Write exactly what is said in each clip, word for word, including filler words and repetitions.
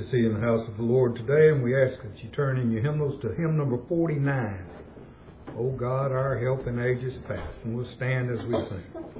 to see you in the house of the Lord today, and we ask that you turn in your hymnals to hymn number forty-nine. O God, our help in ages past. And we'll stand as we sing.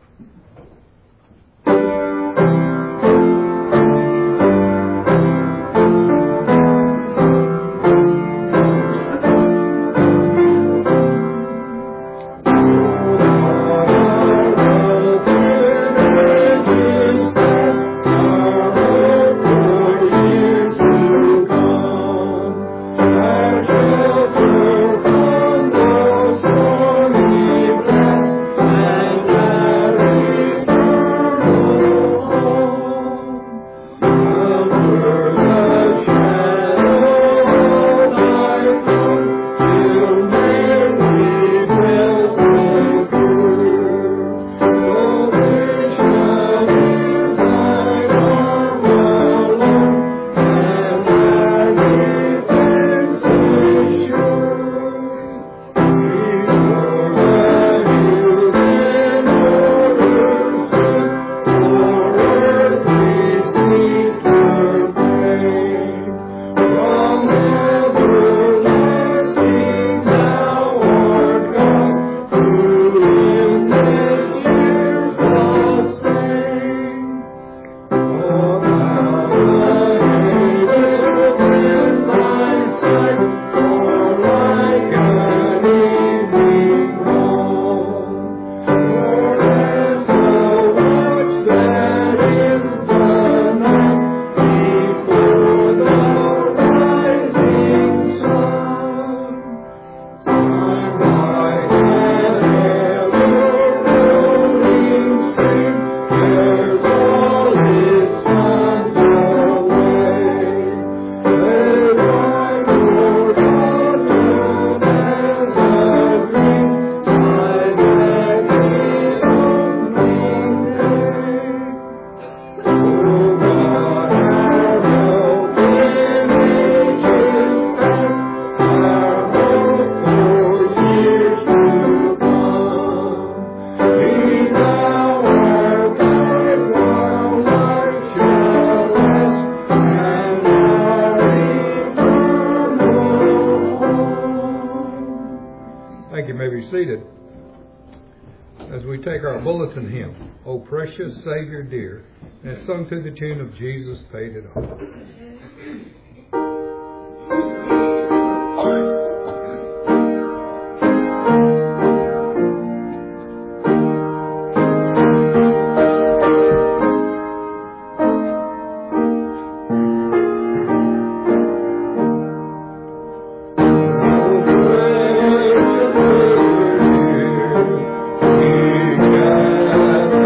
Bulletin hymn, O Precious Savior Dear, and it's sung to the tune of Jesus Paid It All.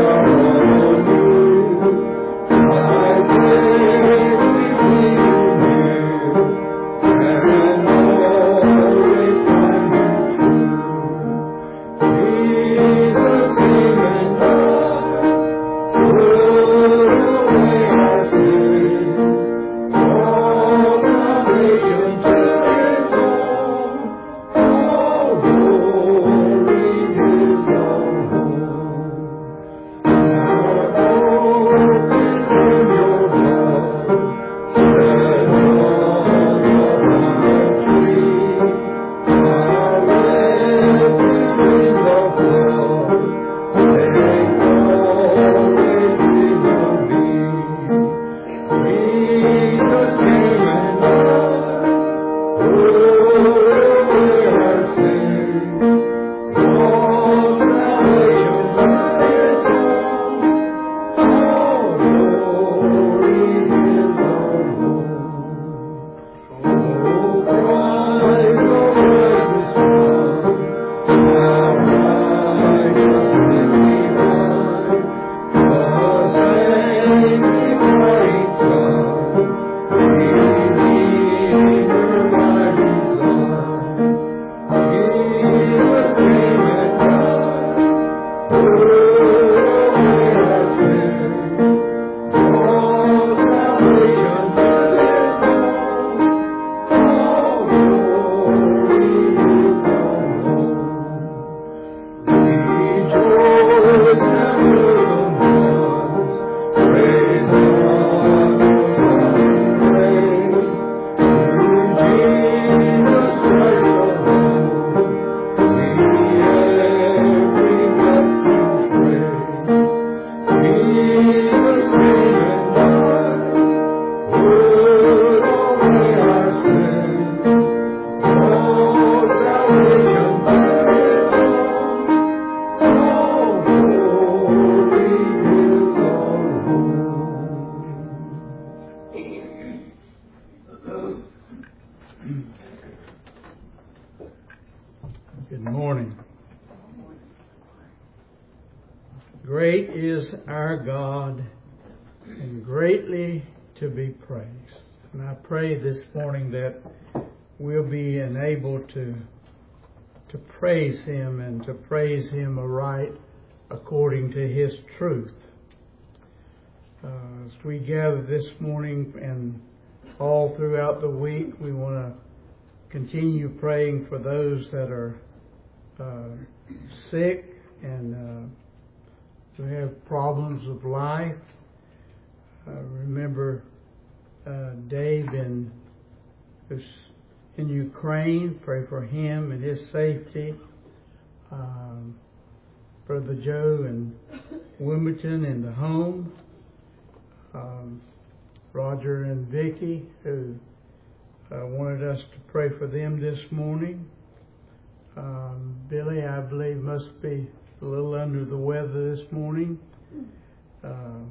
Thank you. Good morning. Great is our God and greatly to be praised. And I pray this morning that we'll be enabled to to praise Him and to praise Him aright according to His truth. Uh, as we gather this morning and all throughout the week, we want to continue praying for those that are uh, sick and uh, who have problems of life. Uh, remember uh, Dave in, who's in Ukraine. Pray for him and his safety. Um, Brother Joe in Wilmington in the home. Um, Roger and Vicky, who uh, wanted us to pray for them this morning. Um, Billy, I believe, must be a little under the weather this morning. Uh,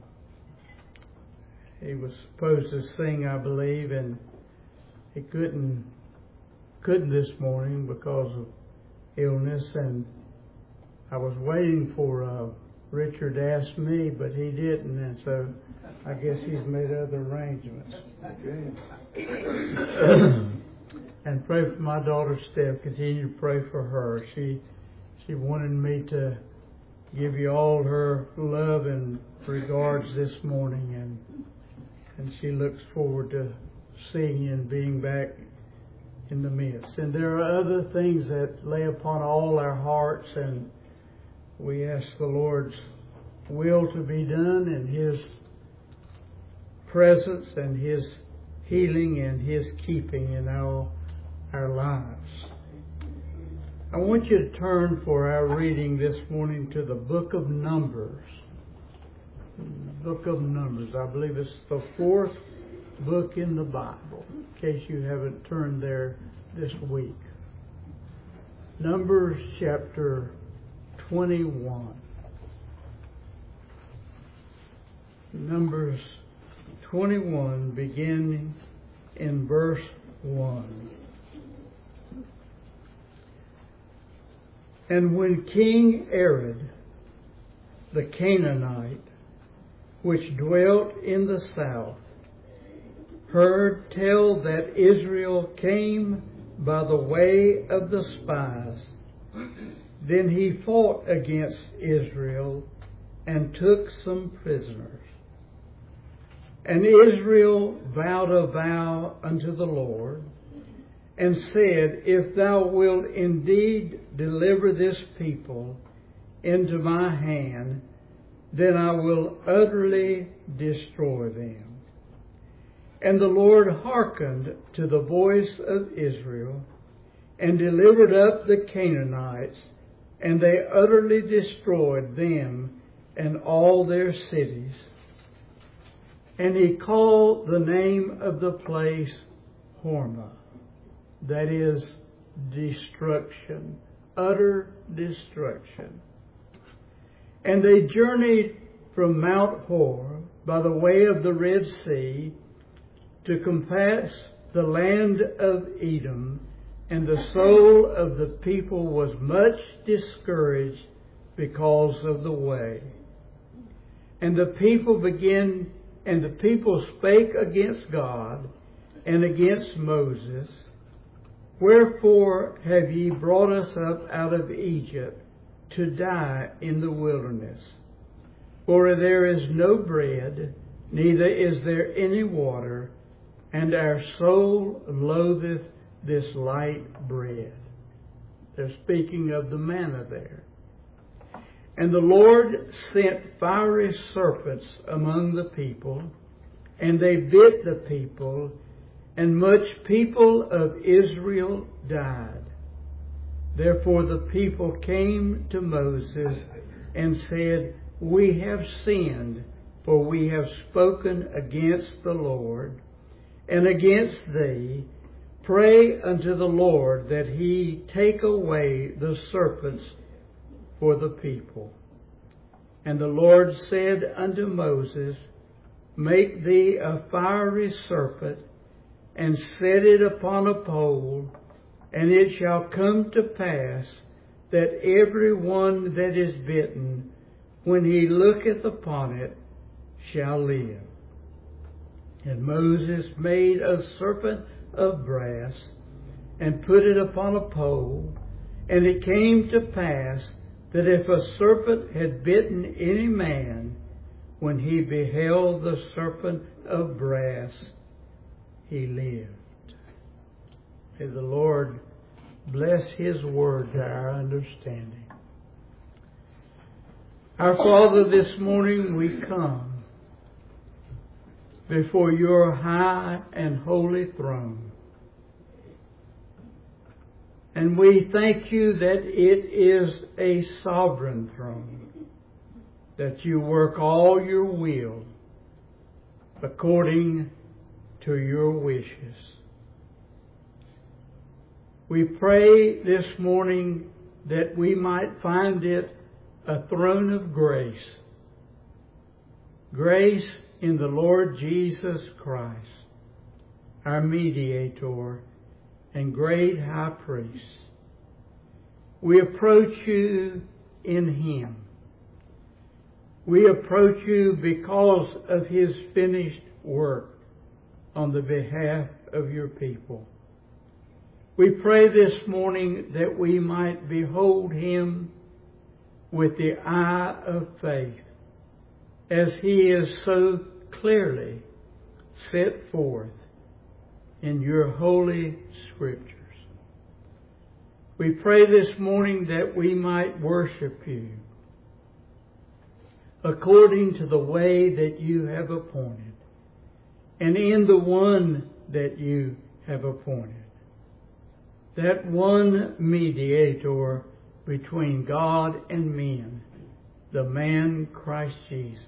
he was supposed to sing, I believe, and he couldn't couldn't this morning because of illness. And I was waiting for uh, Richard to ask me, but he didn't, and so I guess he's made other arrangements. And pray for my daughter Steph. Continue to pray for her. She she wanted me to give you all her love and regards this morning, and and she looks forward to seeing you and being back in the midst. And there are other things that lay upon all our hearts, and we ask the Lord's will to be done and His presence and His healing and His keeping in our, our lives. I want you to turn for our reading this morning to the book of Numbers. Book of Numbers. I believe it's the fourth book in the Bible, in case you haven't turned there this week. Numbers chapter twenty-one. Numbers twenty-one, beginning in verse one. And when King Arad, the Canaanite, which dwelt in the south, heard tell that Israel came by the way of the spies, then he fought against Israel and took some prisoners. And Israel vowed a vow unto the Lord, and said, If thou wilt indeed deliver this people into my hand, then I will utterly destroy them. And the Lord hearkened to the voice of Israel, and delivered up the Canaanites, and they utterly destroyed them and all their cities. And he called the name of the place Hormah, that is, destruction, utter destruction. And they journeyed from Mount Hor by the way of the Red Sea to compass the land of Edom, and the soul of the people was much discouraged because of the way. And the people began, and the people spake against God and against Moses, Wherefore have ye brought us up out of Egypt to die in the wilderness? For there is no bread, neither is there any water, and our soul loatheth this light bread. They're speaking of the manna there. And the Lord sent fiery serpents among the people, and they bit the people, and much people of Israel died. Therefore the people came to Moses and said, We have sinned, for we have spoken against the Lord and against thee. Pray unto the Lord that he take away the serpents for the people. And the Lord said unto Moses, Make thee a fiery serpent, and set it upon a pole, and it shall come to pass that every one that is bitten, when he looketh upon it, shall live. And Moses made a serpent of brass, and put it upon a pole. And it came to pass that if a serpent had bitten any man, when he beheld the serpent of brass, he lived. May the Lord bless His word to our understanding. Our Father, this morning we come before your high and holy throne. And we thank you that it is a sovereign throne, that you work all your will according to your wishes. We pray this morning that we might find it a throne of grace. Grace in the Lord Jesus Christ, our mediator and great high priest. We approach you in Him. We approach you because of His finished work on the behalf of your people. We pray this morning that we might behold Him with the eye of faith, as He is so clearly set forth in your holy Scriptures. We pray this morning that we might worship you according to the way that you have appointed, and in the one that you have appointed, that one mediator between God and men, the man Christ Jesus.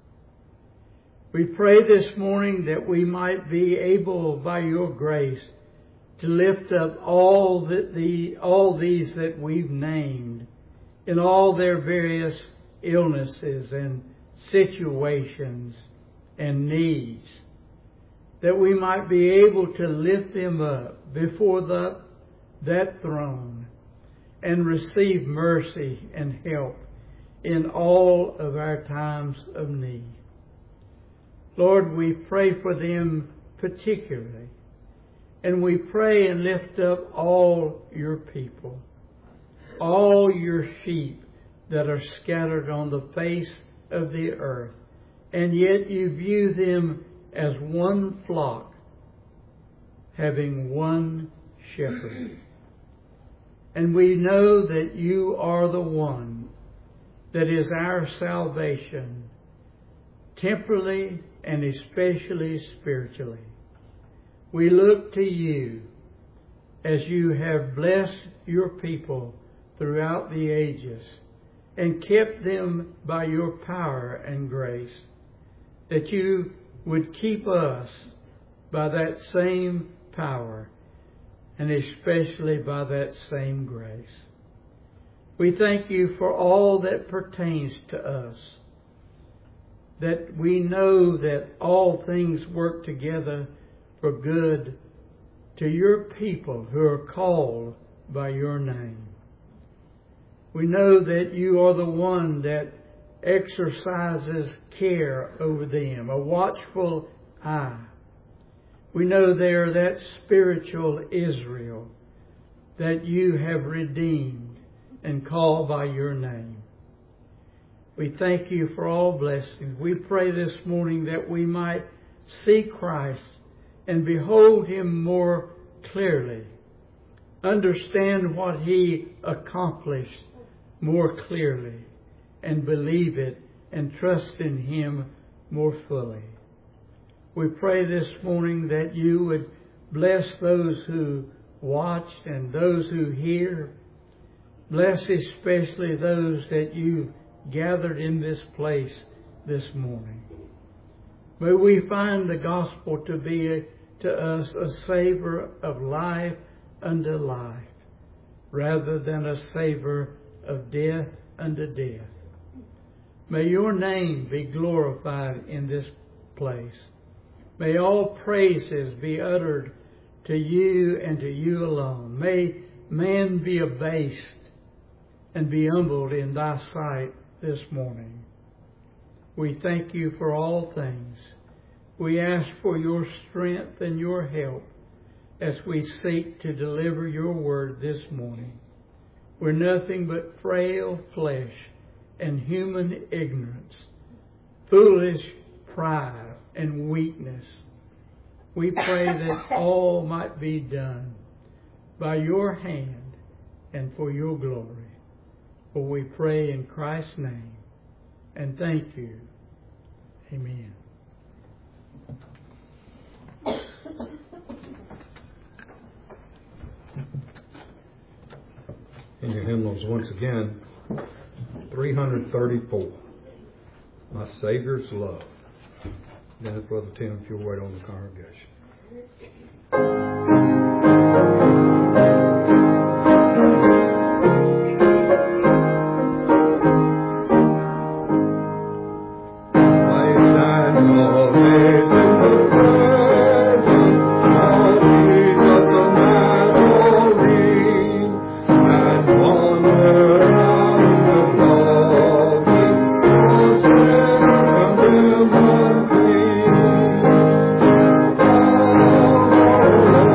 We pray this morning that we might be able, by your grace, to lift up all that the all these that we've named in all their various illnesses and situations and needs, that we might be able to lift them up before the, that throne and receive mercy and help in all of our times of need. Lord, we pray for them particularly, and we pray and lift up all your people, all your sheep that are scattered on the face of the earth, and yet you view them as one flock, having one shepherd. And we know that you are the one that is our salvation, temporally and especially spiritually. We look to you as you have blessed your people throughout the ages and kept them by your power and grace, that you would keep us by that same power and especially by that same grace. We thank you for all that pertains to us, that we know that all things work together for good to your people who are called by your name. We know that you are the one that exercises care over them, a watchful eye. We know they are that spiritual Israel that you have redeemed and called by your name. We thank you for all blessings. We pray this morning that we might see Christ and behold Him more clearly, understand what He accomplished more clearly, and believe it and trust in Him more fully. We pray this morning that you would bless those who watch and those who hear. Bless especially those that you gathered in this place this morning. May we find the gospel to be a, to us a savor of life unto life, rather than a savor of death unto death. May your name be glorified in this place. May all praises be uttered to you and to you alone. May man be abased and be humbled in thy sight this morning. We thank you for all things. We ask for your strength and your help as we seek to deliver your word this morning. We're nothing but frail flesh and human ignorance, foolish pride and weakness. We pray that all might be done by your hand and for your glory. For we pray in Christ's name and thank you. Amen. In your hymnals, once again, three thirty-four, My Savior's Love. Then, Brother Tim, if you'll wait on the congregation. Oh,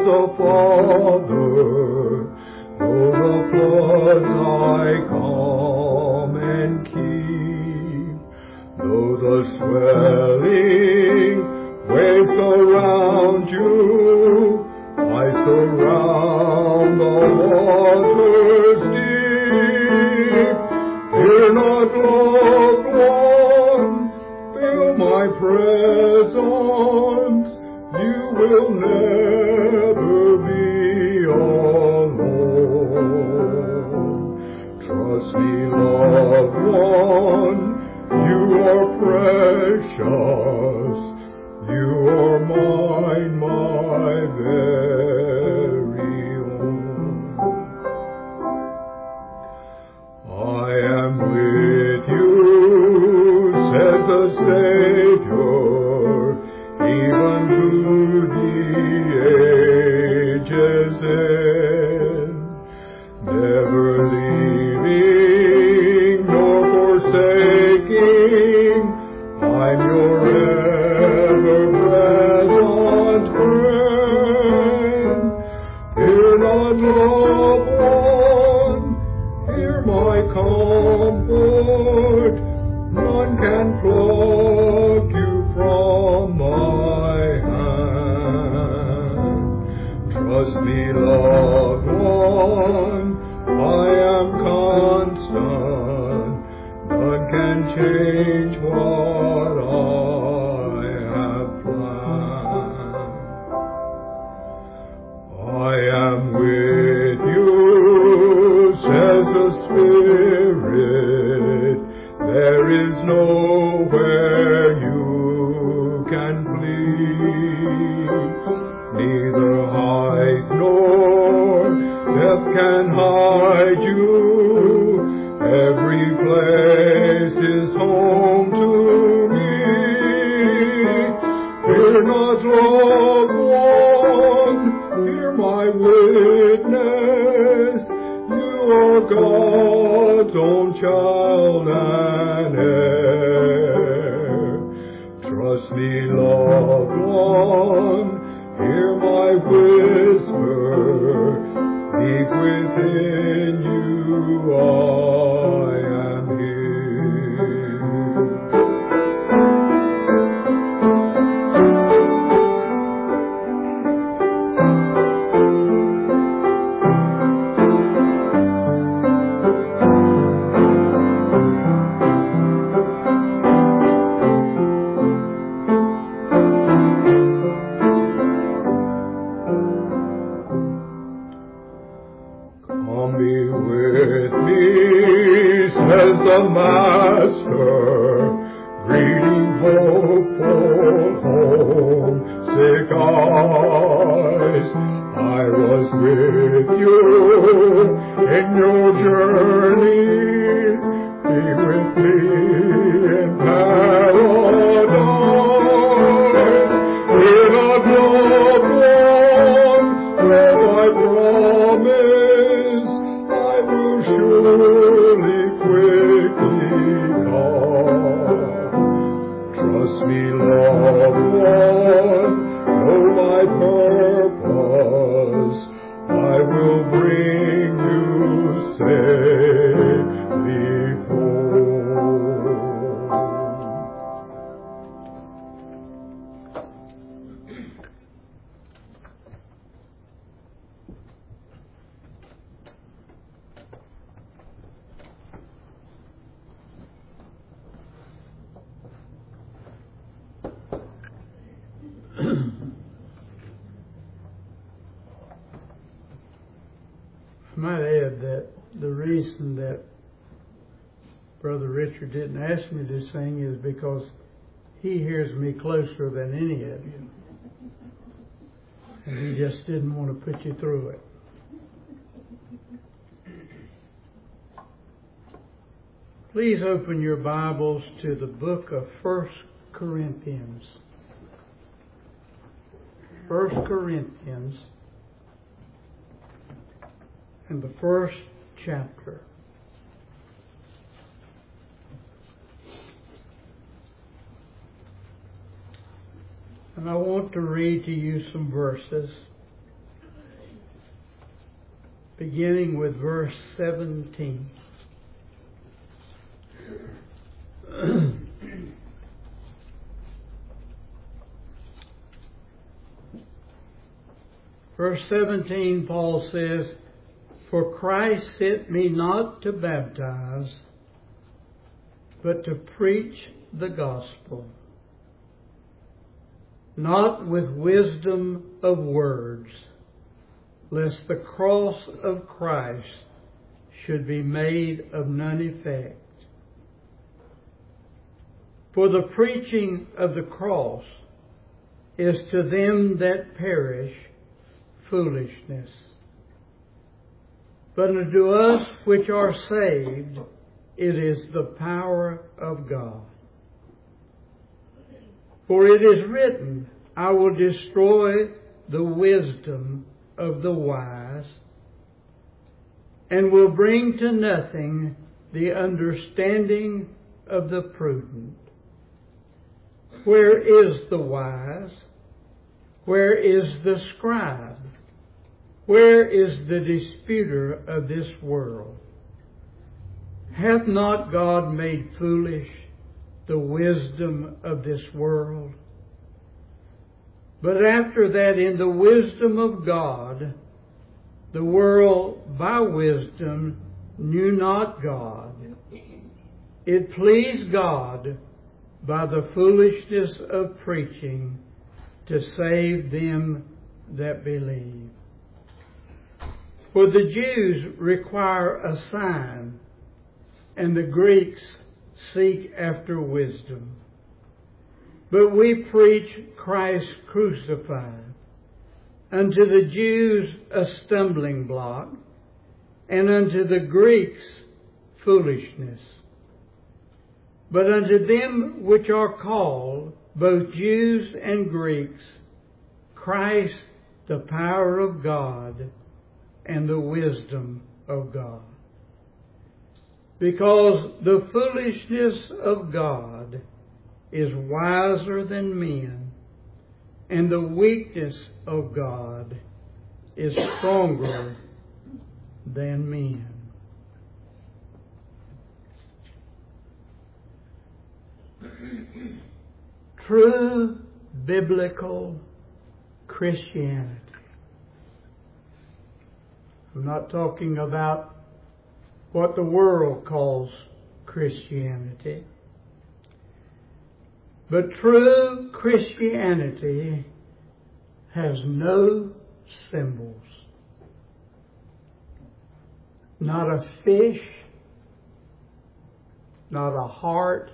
the Father, though the floods I calm and keep, though the swelling waves around you, I surround the waters deep. Fear not, loved one, feel my presence. You will never be alone. Trust me, loved one, you are precious. You are mine, my very own. I am with you, says the Savior, even to the ages end, never leaving nor forsaking. I'm your ever-present friend. Fear not, loved one, hear my comfort. None can pluck you from my hand. Trust me, loved one, I am constant. None can change what I have planned. I am with you, says the Spirit. There is nowhere you can flee. Neither height nor depth can hide you. Every place is home to me. Fear not, loved one, hear my witness. You are God's own child and heir. Trust me, loved one, hear my whisper. Deep within you I am here. Come be with me, says the Master, greeting hopeful homesick eyes. I was with you in your journey, be with me in paradise. Fear not, loved one, for I promise I will surely quickly come. Trust me, loved one, know my purpose. I will bring you safely home. I might add that the reason that Brother Richard didn't ask me to sing is because he hears me closer than any of you. And he just didn't want to put you through it. Please open your Bibles to the book of First Corinthians. First Corinthians, in the first chapter. And I want to read to you some verses beginning with verse seventeen. Verse seventeen, Paul says, "For Christ sent me not to baptize, but to preach the gospel, not with wisdom of words, lest the cross of Christ should be made of none effect. For the preaching of the cross is to them that perish foolishness, but unto us which are saved it is the power of God. For it is written, I will destroy the wisdom of the wise, and will bring to nothing the understanding of the prudent. Where is the wise? Where is the scribe? Where is the disputer of this world? Hath not God made foolish the wisdom of this world? But after that, in the wisdom of God, the world by wisdom knew not God. It pleased God by the foolishness of preaching to save them that believe. For the Jews require a sign, and the Greeks seek after wisdom. But we preach Christ crucified, unto the Jews a stumbling block, and unto the Greeks foolishness. But unto them which are called, both Jews and Greeks, Christ the power of God and the wisdom of God. Because the foolishness of God is wiser than men, and the weakness of God is stronger than men." True biblical Christianity. I'm not talking about what the world calls Christianity. But true Christianity has no symbols. Not a fish, not a heart,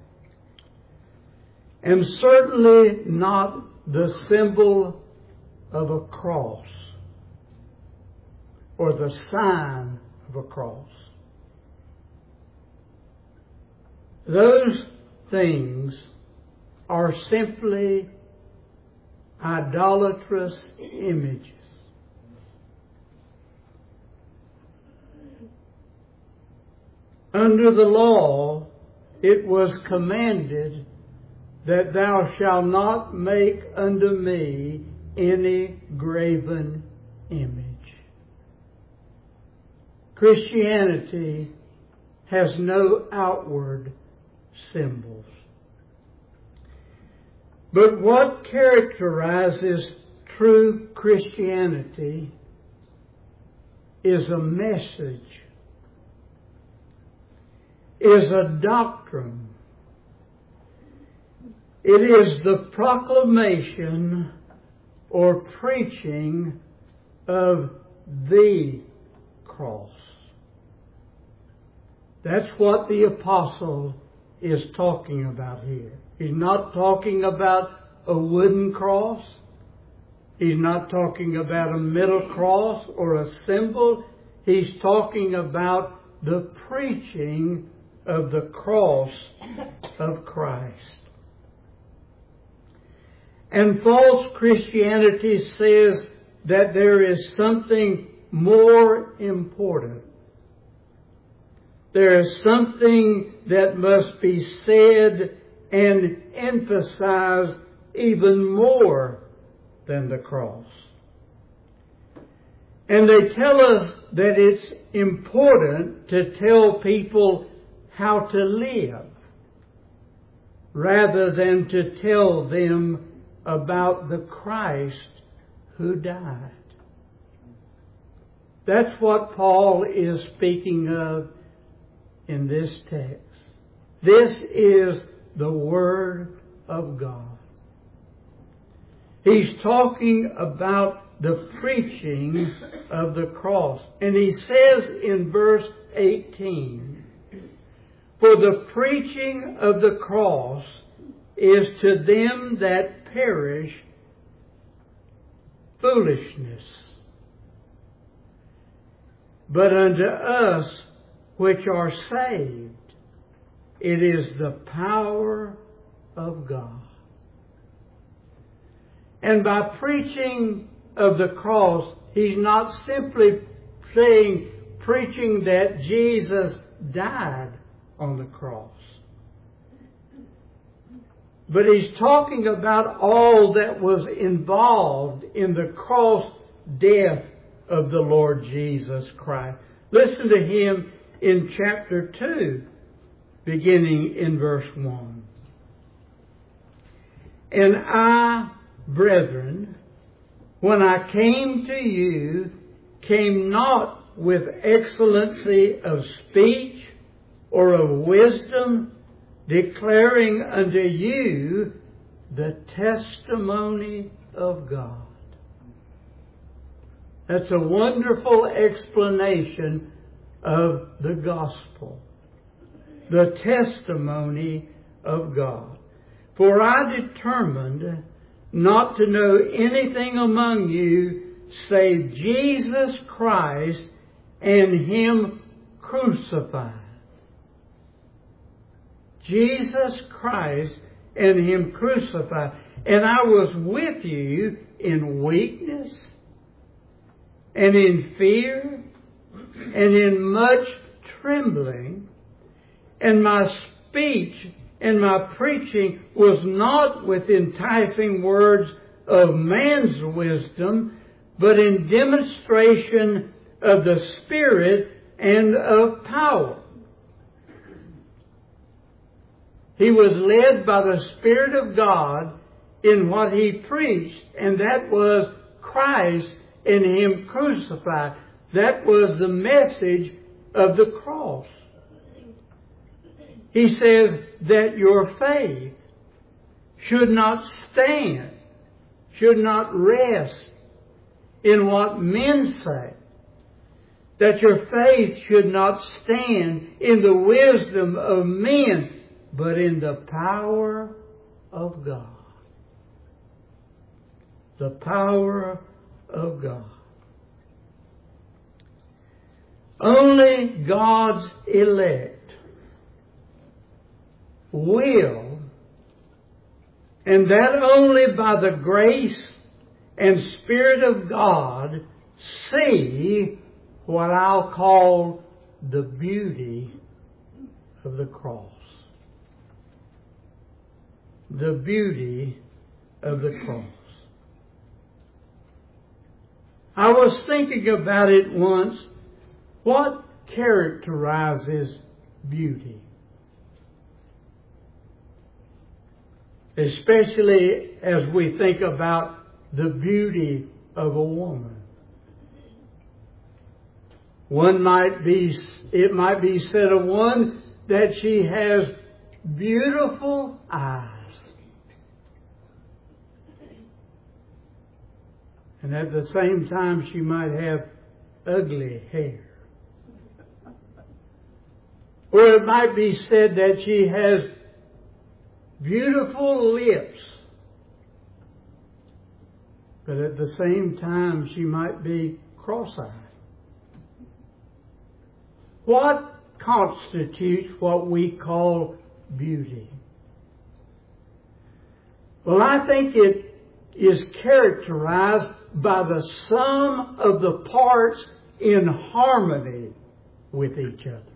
and certainly not the symbol of a cross or the sign of a cross. Those things are simply idolatrous images. Under the law, it was commanded that thou shalt not make unto me any graven image. Christianity has no outward symbols. But what characterizes true Christianity is a message, is a doctrine. It is the proclamation or preaching of the cross. That's what the apostle is talking about here. He's not talking about a wooden cross. He's not talking about a metal cross or a symbol. He's talking about the preaching of the cross of Christ. And false Christianity says that there is something more important. There is something that must be said and emphasized even more than the cross. And they tell us that it's important to tell people how to live rather than to tell them about the Christ who died. That's what Paul is speaking of in this text. This is the Word of God. He's talking about the preaching of the cross. And he says in verse eighteen, "For the preaching of the cross is to them that perish foolishness, but unto us which are saved, it is the power of God." And by preaching of the cross, he's not simply saying, preaching that Jesus died on the cross. But he's talking about all that was involved in the cross death of the Lord Jesus Christ. Listen to him in chapter two, beginning in verse one. "And I, brethren, when I came to you, came not with excellency of speech or of wisdom, declaring unto you the testimony of God." That's a wonderful explanation of the gospel. The testimony of God. "For I determined not to know anything among you save Jesus Christ and Him crucified." Jesus Christ and Him crucified. "And I was with you in weakness and in fear and in much trembling, and my speech and my preaching was not with enticing words of man's wisdom, but in demonstration of the Spirit and of power." He was led by the Spirit of God in what he preached, and that was Christ and Him crucified. That was the message of the cross. He says that your faith should not stand, should not rest in what men say. That your faith should not stand in the wisdom of men, but in the power of God. The power of God. Only God's elect will, and that only by the grace and Spirit of God, see what I'll call the beauty of the cross. The beauty of the cross. I was thinking about it once. What characterizes beauty? Especially as we think about the beauty of a woman. One might be, it might be said of one that she has beautiful eyes. And at the same time, she might have ugly hair. Or it might be said that she has beautiful lips. But at the same time, she might be cross-eyed. What constitutes what we call beauty? Well, I think it is characterized by the sum of the parts in harmony with each other.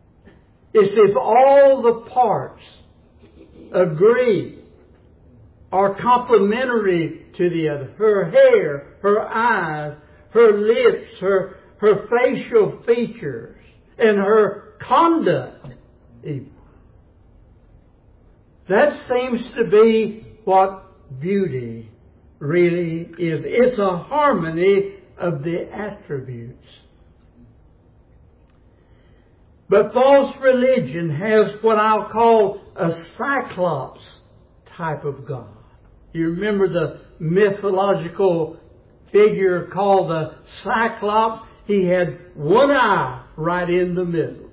It's if all the parts agree are complementary to the other. Her hair, her eyes, her lips, her, her facial features, and her conduct even. That seems to be what beauty really is. It's a harmony of the attributes. But false religion has what I'll call a cyclops type of God. You remember the mythological figure called the Cyclops? He had one eye right in the middle.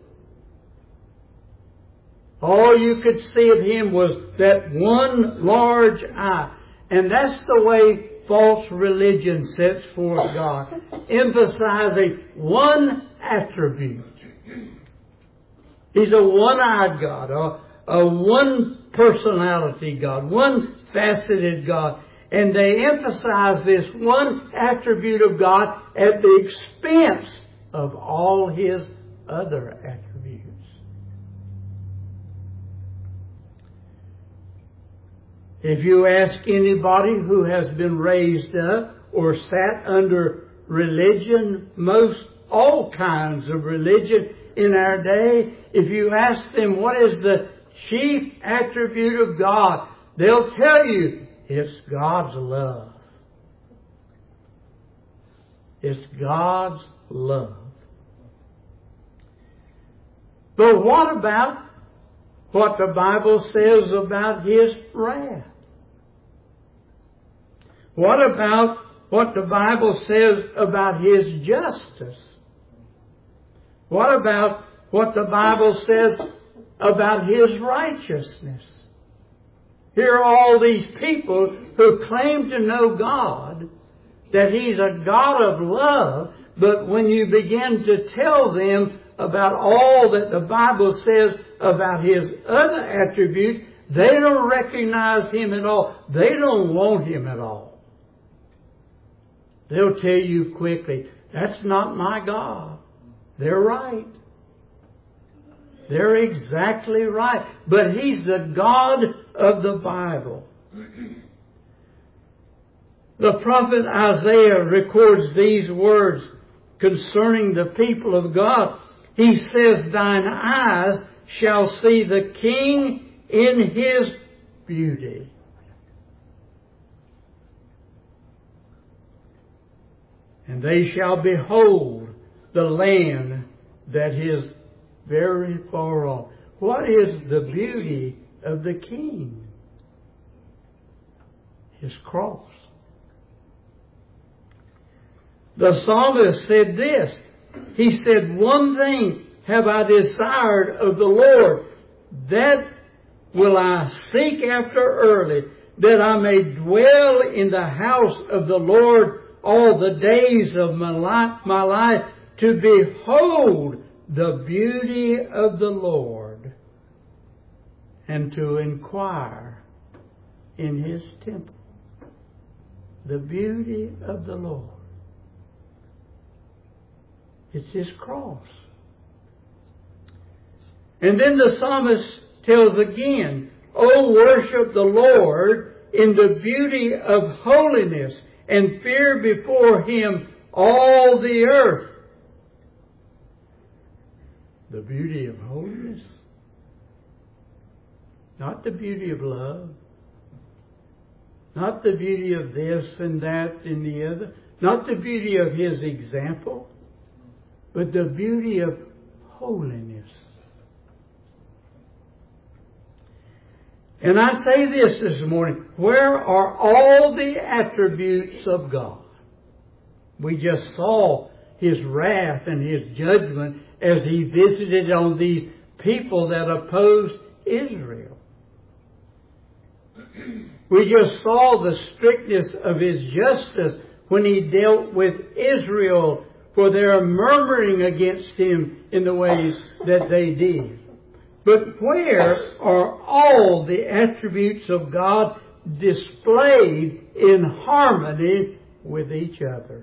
All you could see of him was that one large eye. And that's the way false religion sets forth God, emphasizing one attribute. He's a one-eyed God, a, a one-personality God, one-faceted God. And they emphasize this one attribute of God at the expense of all His other attributes. If you ask anybody who has been raised up or sat under religion, most all kinds of religion in our day, if you ask them what is the chief attribute of God, they'll tell you it's God's love. It's God's love. But what about what the Bible says about His wrath? What about what the Bible says about His justice? What about what the Bible says about His righteousness? Here are all these people who claim to know God, that He's a God of love, but when you begin to tell them about all that the Bible says about His other attributes, they don't recognize Him at all. They don't want Him at all. They'll tell you quickly, that's not my God. They're right. They're exactly right. But He's the God of the Bible. The prophet Isaiah records these words concerning the people of God. He says, thine eyes shall see the King in His beauty. And they shall behold the land that is very far off. What is the beauty of the King? His cross. The psalmist said this. He said, one thing have I desired of the Lord, that will I seek after early, that I may dwell in the house of the Lord all the days of my life, my life, to behold the beauty of the Lord, and to inquire in His temple. The beauty of the Lord. It's His cross. And then the psalmist tells again, O worship the Lord in the beauty of holiness, and fear before Him all the earth. The beauty of holiness. Not the beauty of love. Not the beauty of this and that and the other. Not the beauty of His example. But the beauty of holiness. And I say this this morning. Where are all the attributes of God? We just saw His wrath and His judgment as He visited on these people that opposed Israel. We just saw the strictness of His justice when He dealt with Israel for their murmuring against Him in the ways that they did. But where are all the attributes of God displayed in harmony with each other?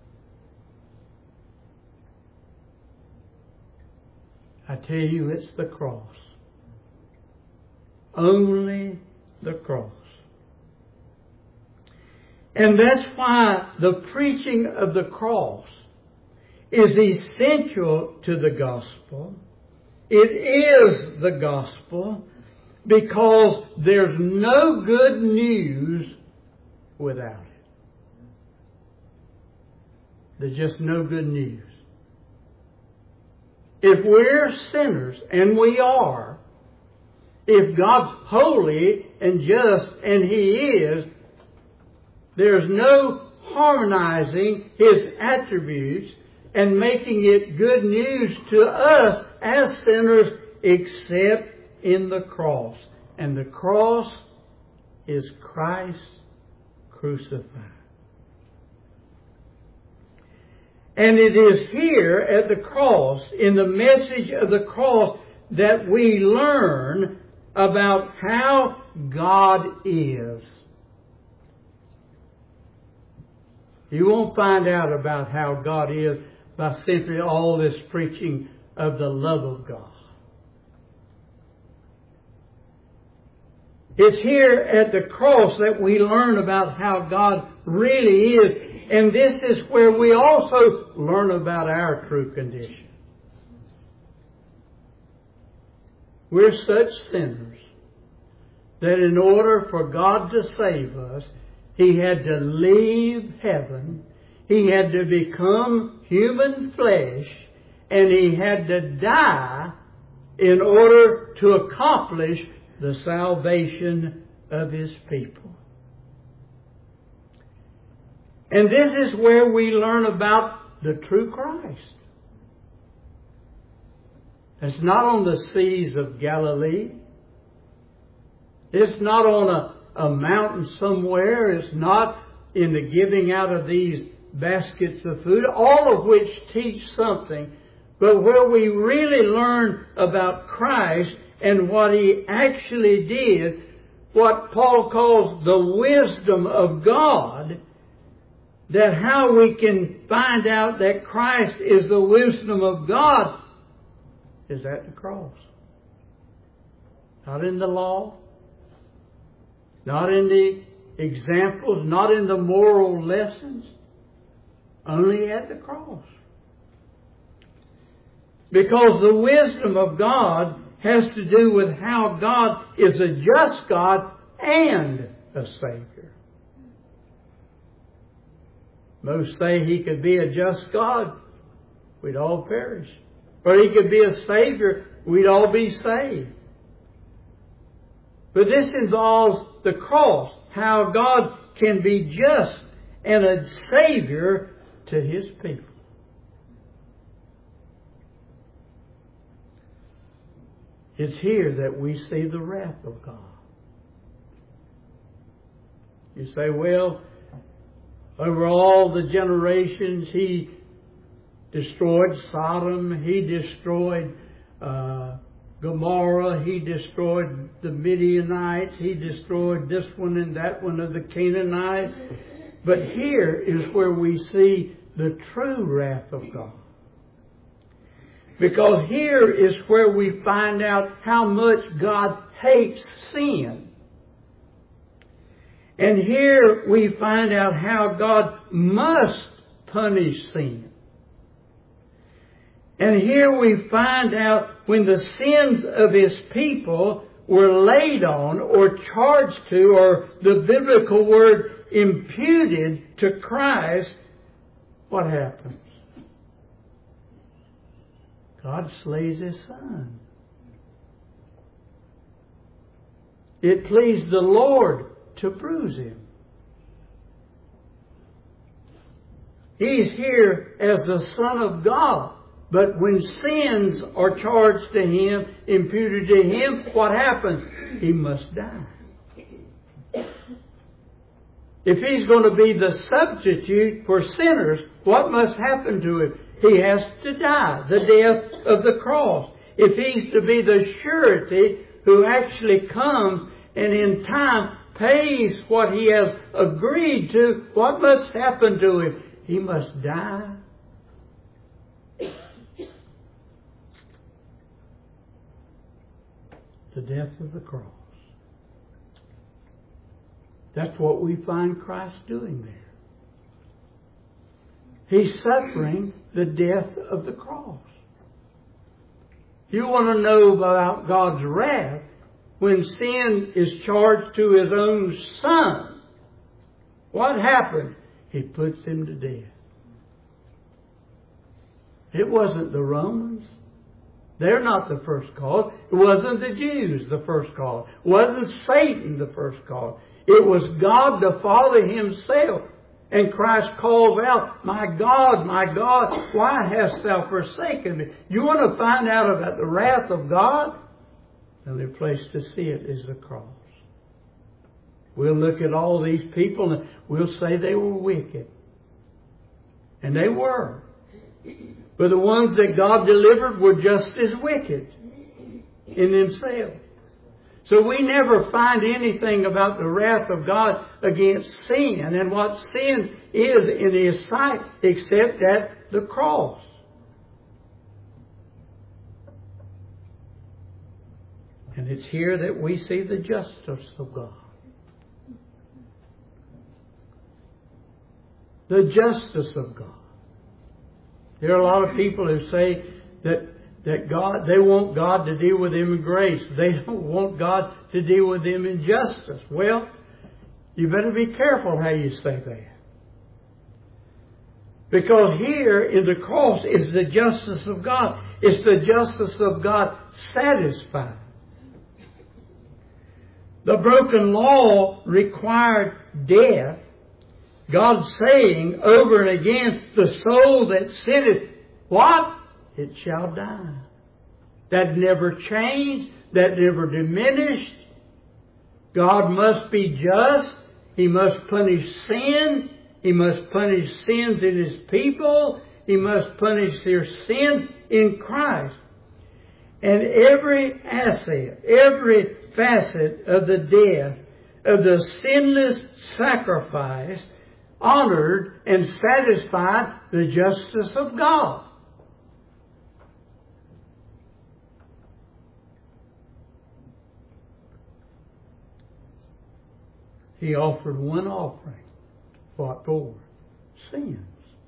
I tell you, it's the cross. Only the cross. And that's why the preaching of the cross is essential to the gospel. It is the gospel because there's no good news without it. There's just no good news. If we're sinners, and we are, if God's holy and just, and He is, there's no harmonizing His attributes and making it good news to us as sinners except in the cross. And the cross is Christ crucified. And it is here at the cross, in the message of the cross, that we learn about how God is. You won't find out about how God is by simply all this preaching of the love of God. It's here at the cross that we learn about how God really is. And this is where we also learn about our true condition. We're such sinners that in order for God to save us, He had to leave heaven, He had to become human flesh, and He had to die in order to accomplish the salvation of His people. And this is where we learn about the true Christ. It's not on the seas of Galilee. It's not on a, a mountain somewhere. It's not in the giving out of these baskets of food, all of which teach something. But where we really learn about Christ and what He actually did, what Paul calls the wisdom of God, that how we can find out that Christ is the wisdom of God is at the cross. Not in the law, not in the examples, not in the moral lessons, only at the cross. Because the wisdom of God has to do with how God is a just God and a Savior. Most say He could be a just God, we'd all perish. Or He could be a Savior, we'd all be saved. But this involves the cross, how God can be just and a Savior to His people. It's here that we see the wrath of God. You say, well, over all the generations, He destroyed Sodom, He destroyed uh, Gomorrah, He destroyed the Midianites, He destroyed this one and that one of the Canaanites. But here is where we see the true wrath of God. Because here is where we find out how much God hates sin. And here we find out how God must punish sin. And here we find out when the sins of His people were laid on or charged to, or the biblical word imputed to Christ, what happens? God slays His Son. It pleased the Lord to bruise Him. He's here as the Son of God. But when sins are charged to Him, imputed to Him, what happens? He must die. If He's going to be the substitute for sinners, what must happen to Him? He has to die, the death of the cross. If He's to be the surety who actually comes and in time pays what He has agreed to, what must happen to Him? He must die. The death of the cross. That's what we find Christ doing there. He's suffering the death of the cross. You want to know about God's wrath when sin is charged to His own Son. What happened? He puts Him to death. It wasn't the Romans. They're not the first cause. It wasn't the Jews the first cause. It wasn't Satan the first cause. It was God the Father Himself. And Christ calls out, "My God, my God, why hast thou forsaken me?" You want to find out about the wrath of God? The only place to see it is the cross. We'll look at all these people and we'll say they were wicked. And they were. But the ones that God delivered were just as wicked in themselves. So we never find anything about the wrath of God against sin and what sin is in His sight except at the cross. And it's here that we see the justice of God. The justice of God. There are a lot of people who say that that God, they want God to deal with them in grace. They don't want God to deal with them in justice. Well, you better be careful how you say that. Because here in the cross is the justice of God. It's the justice of God satisfied. The broken law required death. God saying over and again, "The soul that sinneth," what? "It shall die." That never changed. That never diminished. God must be just. He must punish sin. He must punish sins in His people. He must punish their sins in Christ. And every asset, every facet of the death of the sinless sacrifice honored and satisfied the justice of God. He offered one offering. What for? Sins.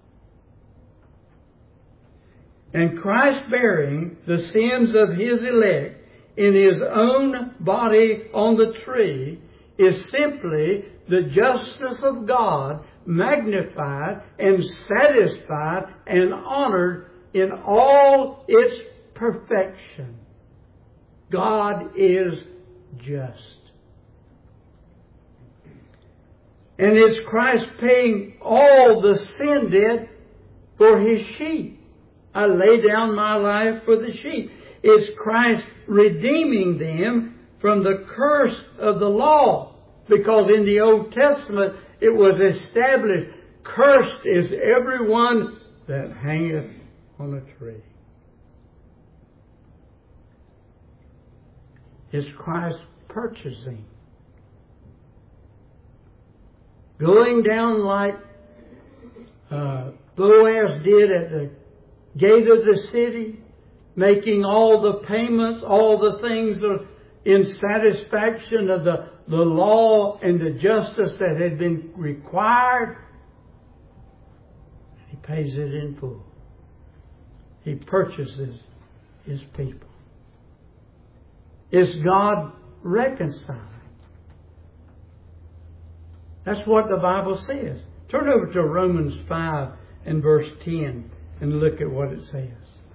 And Christ bearing the sins of His elect in His own body on the tree is simply the justice of God magnified and satisfied and honored in all its perfection. God is just. And it's Christ paying all the sin debt for His sheep. I lay down my life for the sheep. It's Christ redeeming them from the curse of the law. Because in the Old Testament it was established, "Cursed is everyone that hangeth on a tree." It's Christ purchasing. Going down like uh, Boaz did at the gate of the city, making all the payments, all the things of, in satisfaction of the, the law and the justice that had been required. He pays it in full. He purchases His people. Is God reconciling? That's what the Bible says. Turn over to Romans five and verse ten and look at what it says.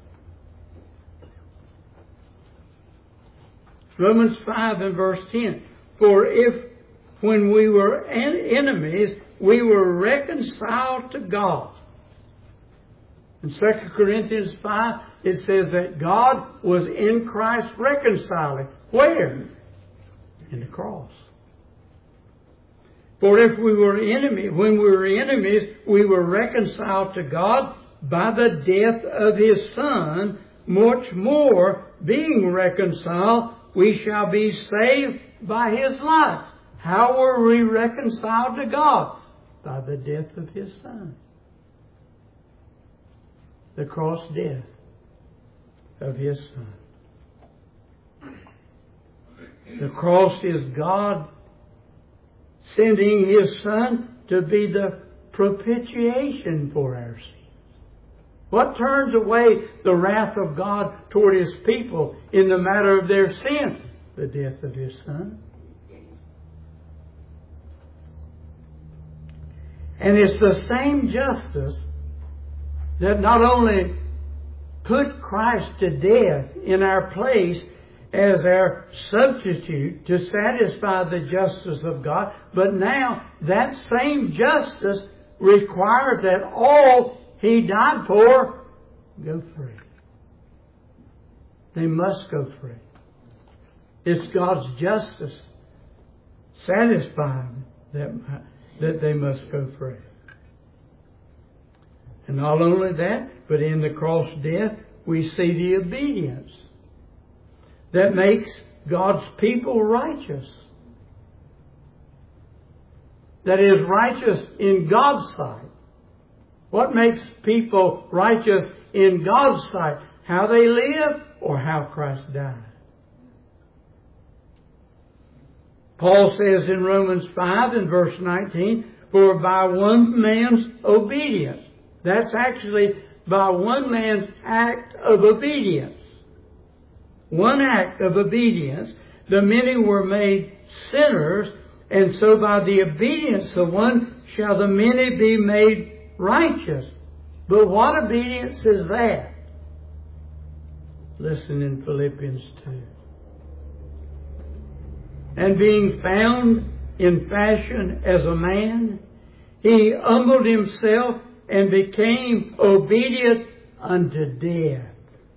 Romans five and verse ten. "For if when we were en- enemies, we were reconciled to God." In Second Corinthians five, it says that God was in Christ reconciling. Where? In the cross. "For if we were enemies, when we were enemies, we were reconciled to God by the death of His Son. Much more, being reconciled, we shall be saved by His life." How were we reconciled to God? By the death of His Son. The cross death of His Son. The cross is God sending His Son to be the propitiation for our sins. What turns away the wrath of God toward His people in the matter of their sin? The death of His Son. And it's the same justice that not only put Christ to death in our place as our substitute to satisfy the justice of God, but now that same justice requires that all He died for go free. They must go free. It's God's justice satisfying that, that they must go free. And not only that, but in the cross death, we see the obedience that makes God's people righteous. That is righteous in God's sight. What makes people righteous in God's sight? How they live or how Christ died. Paul says in Romans five and verse nineteen, for by one man's obedience, that's actually by one man's act of obedience, one act of obedience, the many were made sinners, and so by the obedience of one shall the many be made righteous. But what obedience is that? Listen in Philippians two. And being found in fashion as a man, He humbled Himself and became obedient unto death,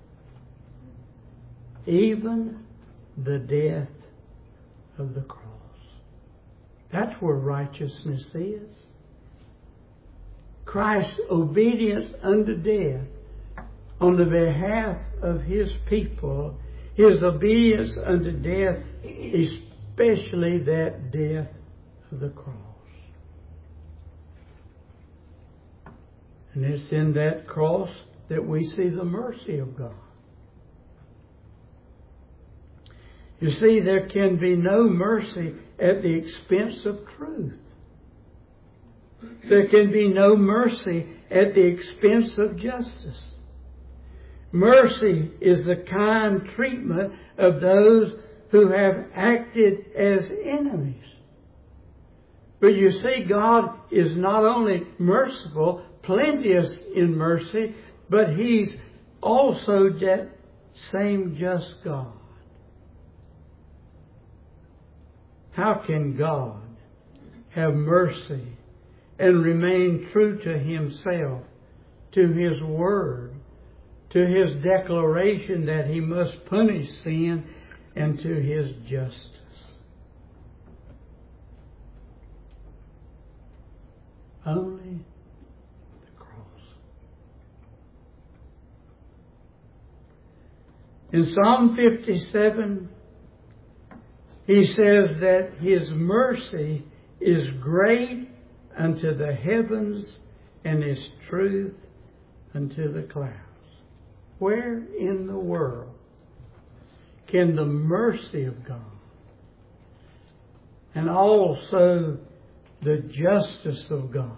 even the death of the cross. That's where righteousness is. Christ's obedience unto death on the behalf of His people, His obedience unto death, especially that death of the cross. And it's in that cross that we see the mercy of God. You see, there can be no mercy at the expense of truth. There can be no mercy at the expense of justice. Mercy is the kind treatment of those who have acted as enemies. But you see, God is not only merciful, plenteous in mercy, but He's also that same just God. How can God have mercy and remain true to Himself, to His Word, to His declaration that He must punish sin, and to His justice? Only the cross. In Psalm fifty-seven, he says that His mercy is great unto the heavens and His truth unto the clouds. Where in the world can the mercy of God and also the justice of God,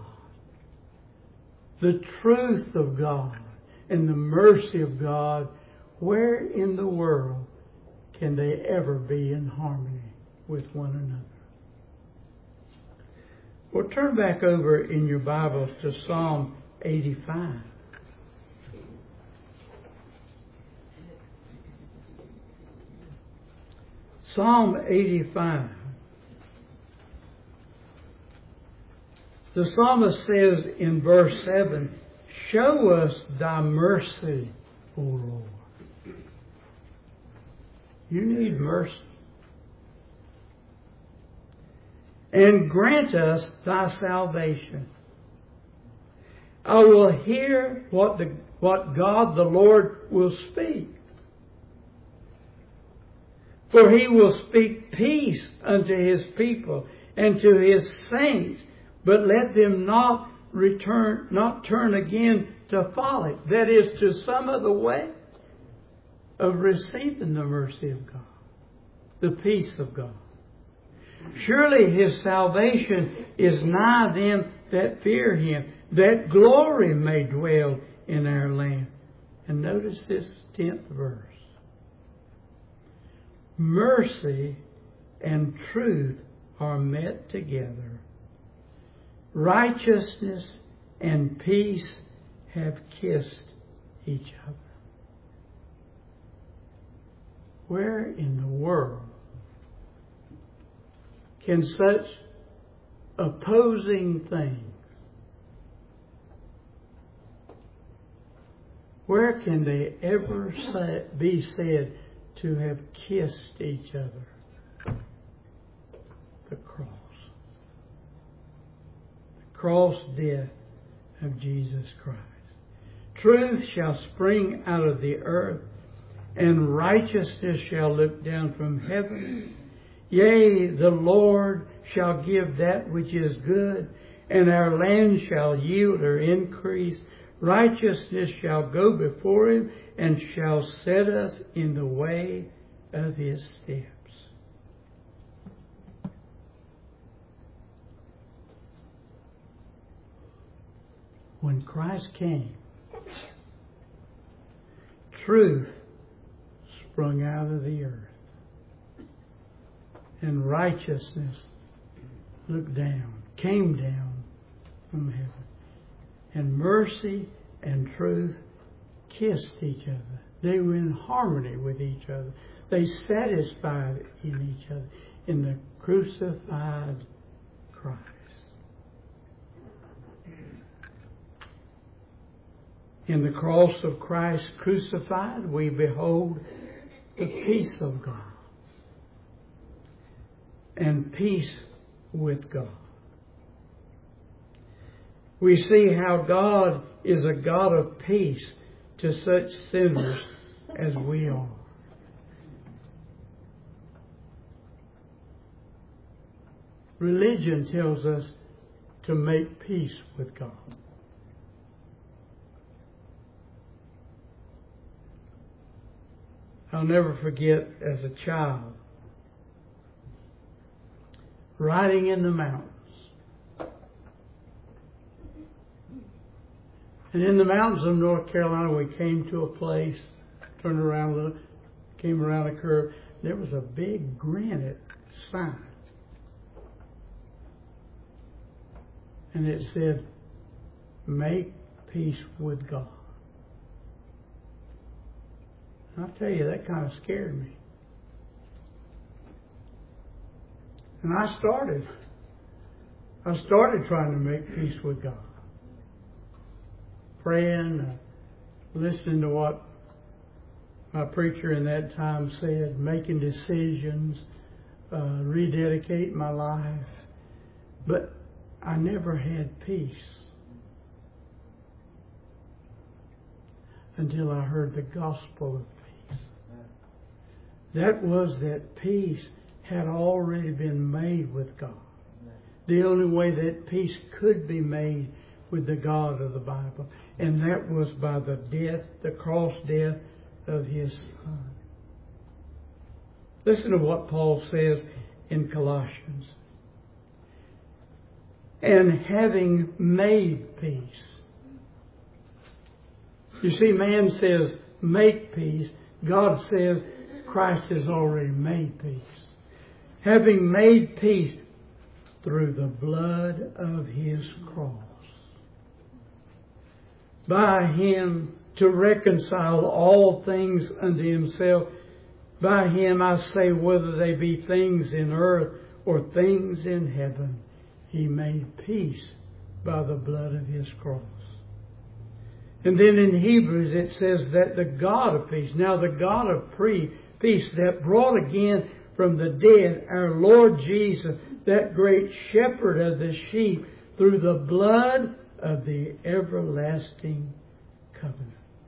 the truth of God, and the mercy of God, where in the world can they ever be in harmony with one another? Well, turn back over in your Bibles to Psalm eighty-five. Psalm eighty-five. The psalmist says in verse seven, show us thy mercy, O Lord. You need mercy. And grant us thy salvation. I will hear what the what God the Lord will speak. For He will speak peace unto His people and to His saints, but let them not return, not turn again to folly. That is, to some other way of receiving the mercy of God, the peace of God. Surely His salvation is nigh them that fear Him, that glory may dwell in our land. And notice this tenth verse. Mercy and truth are met together. Righteousness and peace have kissed each other. Where in the world can such opposing things, where can they ever say, be said to have kissed each other? The cross. The cross death of Jesus Christ. Truth shall spring out of the earth, and righteousness shall look down from heaven. Yea, the Lord shall give that which is good, and our land shall yield her increase. Righteousness shall go before Him, and shall set us in the way of His steps. When Christ came, truth sprung out of the earth, and righteousness looked down, came down from heaven. And mercy and truth kissed each other. They were in harmony with each other. They satisfied in each other in the crucified Christ. In the cross of Christ crucified, we behold the peace of God and peace with God. We see how God is a God of peace to such sinners as we are. Religion tells us to make peace with God. I'll never forget as a child riding in the mountains. And in the mountains of North Carolina, we came to a place, turned around, a little, came around a curve. There was a big granite sign. And it said, "Make peace with God." And I'll tell you, that kind of scared me. And I started. I started trying to make peace with God. Praying, uh, listening to what my preacher in that time said, making decisions, uh, rededicating my life. But I never had peace until I heard the gospel of peace. That was that peace had already been made with God. The only way that peace could be made with the God of the Bible. And that was by the death, the cross death of His Son. Listen to what Paul says in Colossians. And having made peace. You see, man says, make peace. God says, Christ has already made peace. Having made peace through the blood of His cross. By Him to reconcile all things unto Himself. By Him, I say, whether they be things in earth or things in heaven, He made peace by the blood of His cross. And then in Hebrews it says that the God of peace, now the God of peace that brought again from the dead our Lord Jesus, that great shepherd of the sheep, through the blood of the everlasting covenant.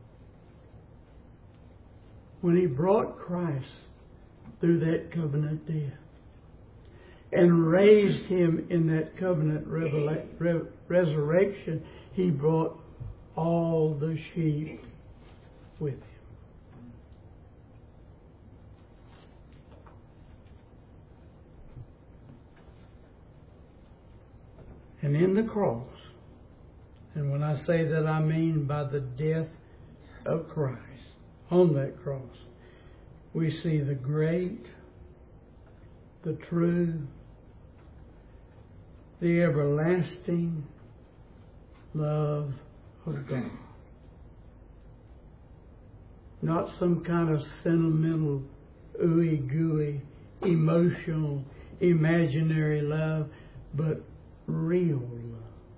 When He brought Christ through that covenant death and raised Him in that covenant revela- re- resurrection, He brought all the sheep with Him. And in the cross, and when I say that, I mean by the death of Christ on that cross, we see the great, the true, the everlasting love of God. Not some kind of sentimental, ooey gooey, emotional, imaginary love, but real love.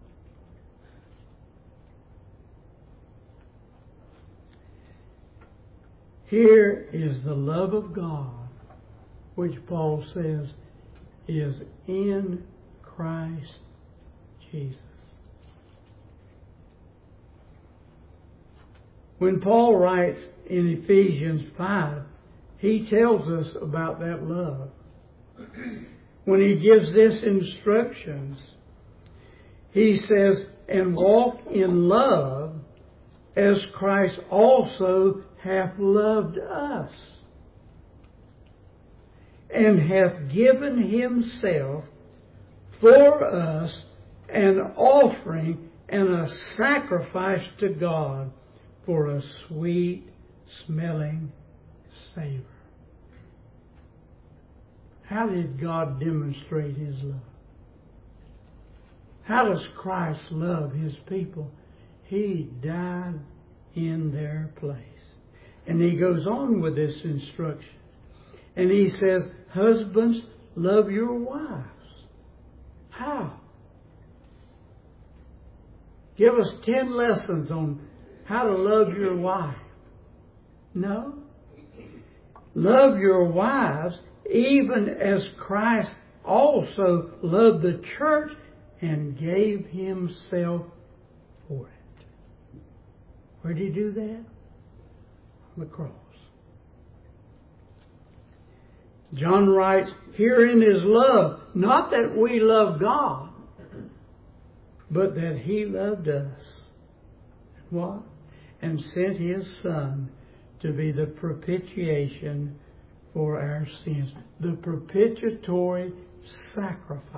Here is the love of God, which Paul says is in Christ Jesus. When Paul writes in Ephesians five, he tells us about that love. When he gives this instructions, he says, and walk in love as Christ also hath loved us, and hath given himself for us an offering and a sacrifice to God for a sweet smelling savor. How did God demonstrate his love? How does Christ love his people? He died in their place. And he goes on with this instruction. And he says, husbands, love your wives. How? Give us ten lessons on how to love your wife. No. Love your wives even as Christ also loved the church and gave himself for it. Where did he do that? On the cross. John writes, herein is love, not that we love God, but that he loved us. What? And sent his Son to be the propitiation for our sins. The propitiatory sacrifice,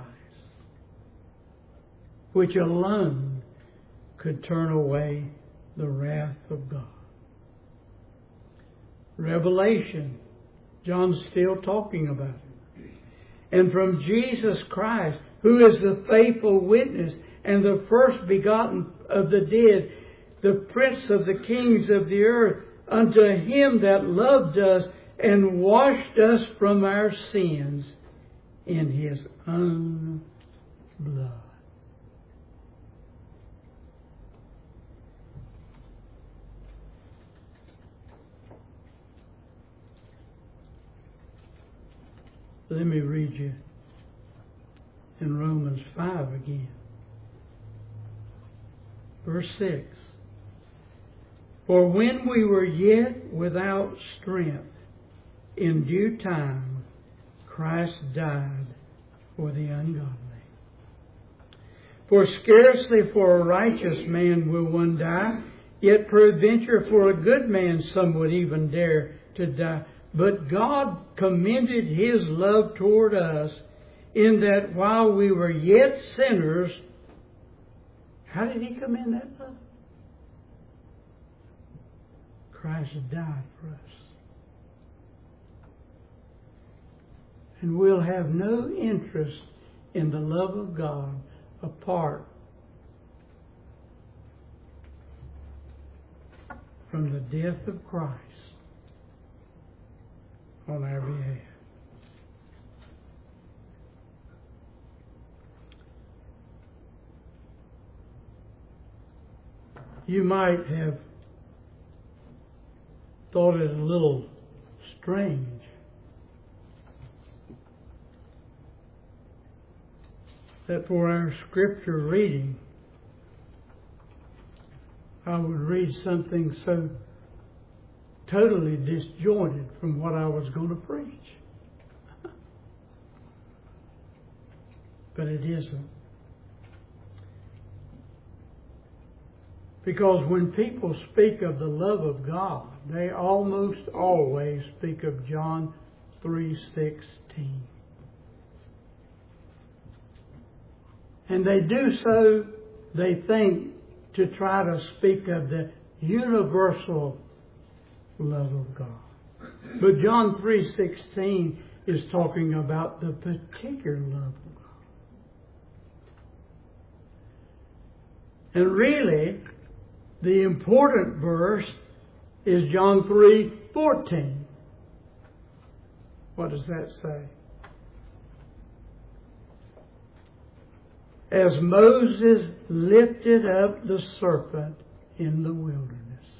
which alone could turn away the wrath of God. Revelation, John's still talking about it. And from Jesus Christ, who is the faithful witness and the first begotten of the dead, the prince of the kings of the earth, unto him that loved us and washed us from our sins in his own blood. Let me read you in Romans five again. Verse six. For when we were yet without strength, in due time Christ died for the ungodly. For scarcely for a righteous man will one die, yet peradventure for a good man some would even dare to die. But God commended his love toward us, in that while we were yet sinners, how did he commend that love? Christ died for us. And we'll have no interest in the love of God apart from the death of Christ on our behalf. You might have thought it a little strange that for our scripture reading, I would read something so totally disjointed from what I was going to preach. But it isn't. Because when people speak of the love of God, they almost always speak of John three sixteen. And they do so, they think, to try to speak of the universal love of God. But John three sixteen is talking about the particular love of God. And really, the important verse is John three fourteen. What does that say? As Moses lifted up the serpent in the wilderness.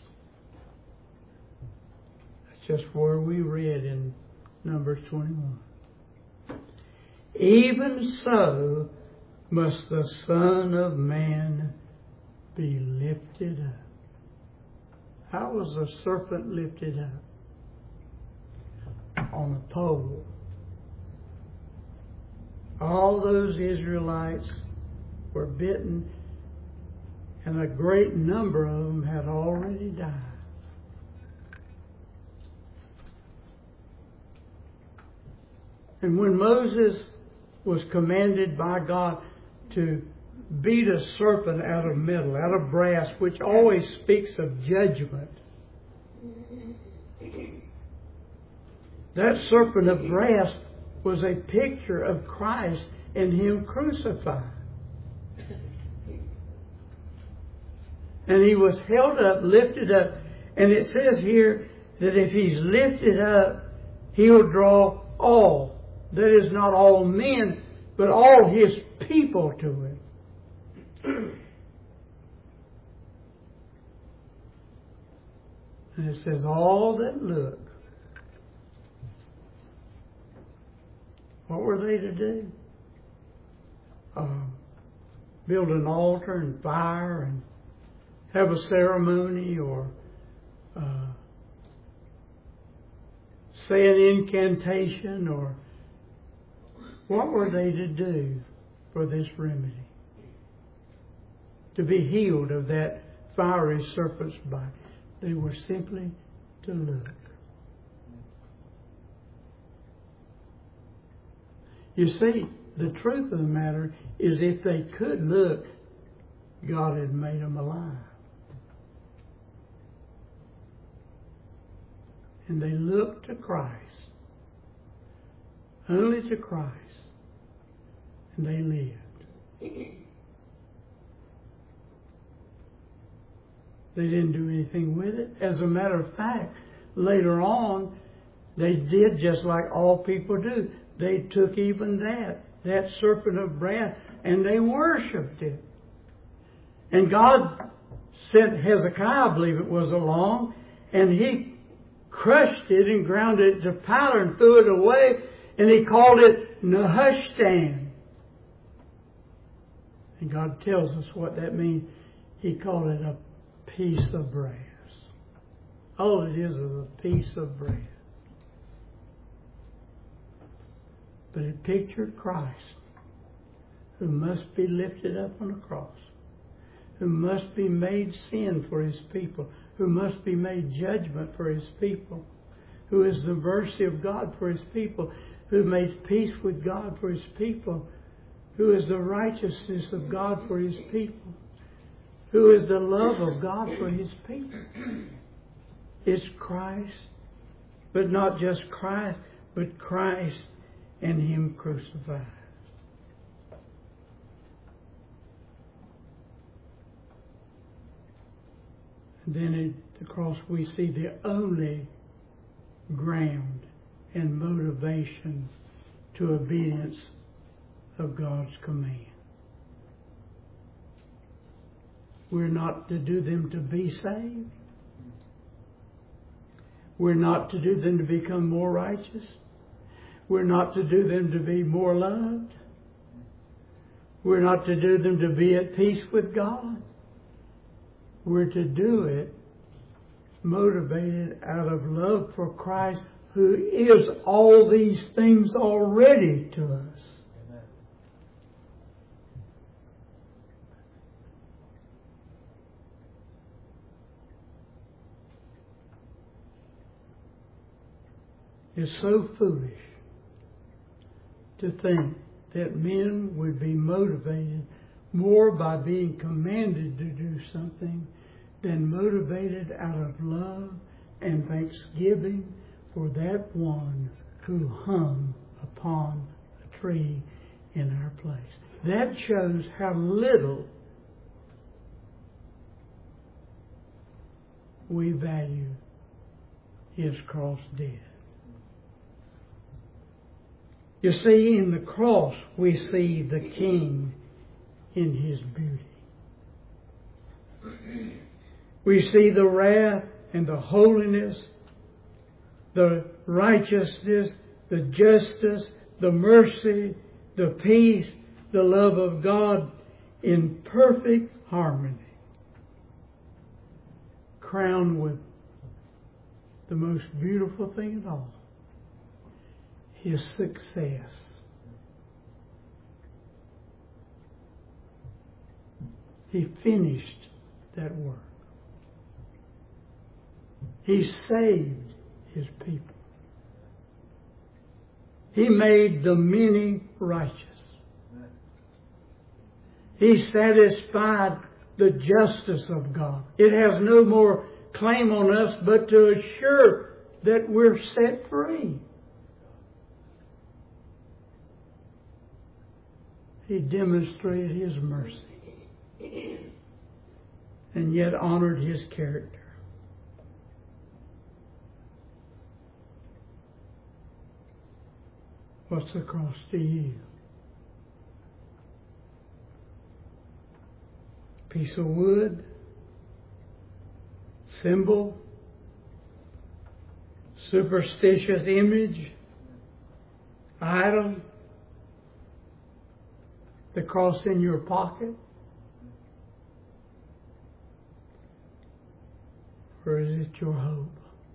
That's just where we read in Numbers twenty-one. Even so must the Son of Man be lifted up. How was the serpent lifted up? On a pole. All those Israelites were bitten, and a great number of them had already died. And when Moses was commanded by God to beat a serpent out of metal, out of brass, which always speaks of judgment, that serpent of brass was a picture of Christ and Him crucified. And He was held up, lifted up. And it says here that if He's lifted up, He'll draw all. That is, not all men, but all His people to Him. And it says, all that look. What were they to do? Uh, build an altar and fire and have a ceremony, or uh, say an incantation, or what were they to do for this remedy? To be healed of that fiery serpent's bite. They were simply to look. You see, the truth of the matter is, if they could look, God had made them alive. And they looked to Christ. Only to Christ. And they lived. They didn't do anything with it. As a matter of fact, later on, they did just like all people do. They took even that, that serpent of brass, and they worshipped it. And God sent Hezekiah, I believe it was, along, and he crushed it and ground it to powder and threw it away, and he called it Nehushtan. And God tells us what that means. He called it a piece of brass. All it is is a piece of brass. But it pictured Christ, who must be lifted up on the cross, who must be made sin for His people, who must be made judgment for His people, who is the mercy of God for His people, who made peace with God for His people, who is the righteousness of God for His people, who is the love of God for His people. It's Christ, but not just Christ, but Christ and Him crucified. And then at the cross we see the only ground and motivation to obedience of God's command. We're not to do them to be saved. We're not to do them to become more righteous. We're not to do them to be more loved. We're not to do them to be at peace with God. We're to do it motivated out of love for Christ, who is all these things already to us. Amen. It's so foolish to think that men would be motivated more by being commanded to do something than motivated out of love and thanksgiving for that one who hung upon a tree in our place. That shows how little we value His cross death. You see, in the cross we see the King in His beauty. We see the wrath and the holiness, the righteousness, the justice, the mercy, the peace, the love of God in perfect harmony, crowned with the most beautiful thing of all, His success. He finished that work. He saved His people. He made the many righteous. He satisfied the justice of God. It has no more claim on us but to assure that we're set free. He demonstrated His mercy and yet honored His character. What's the cross to you? Piece of wood? Symbol? Superstitious image? Idol? The cross in your pocket? Or is it your hope?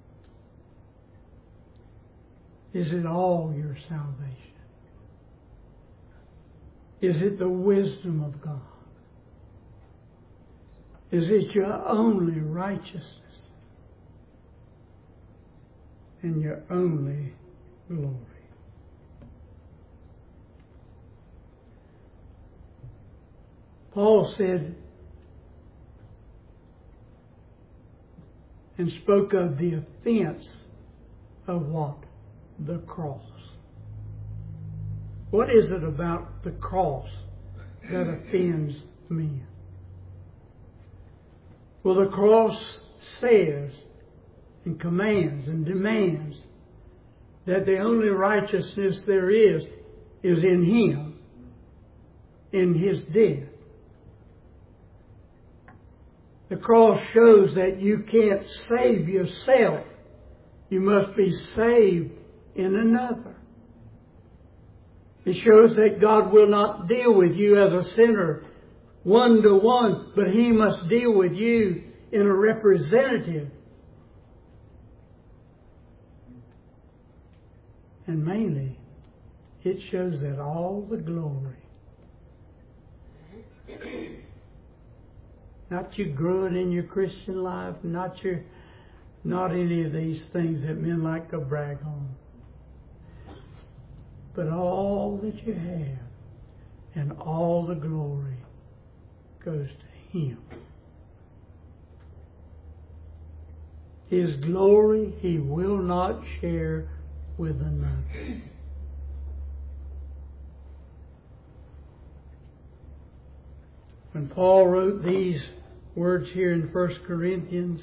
Is it all your salvation? Is it the wisdom of God? Is it your only righteousness and your only glory? Paul said and spoke of the offense of what? The cross. What is it about the cross that offends men? Well, the cross says and commands and demands that the only righteousness there is is in Him, in His death. The cross shows that you can't save yourself. You must be saved in another. It shows that God will not deal with you as a sinner one to one, but He must deal with you in a representative. And mainly, it shows that all the glory, not you growing in your Christian life, not your, not any of these things that men like to brag on, but all that you have and all the glory goes to Him. His glory He will not share with another. When Paul wrote these words here in First Corinthians,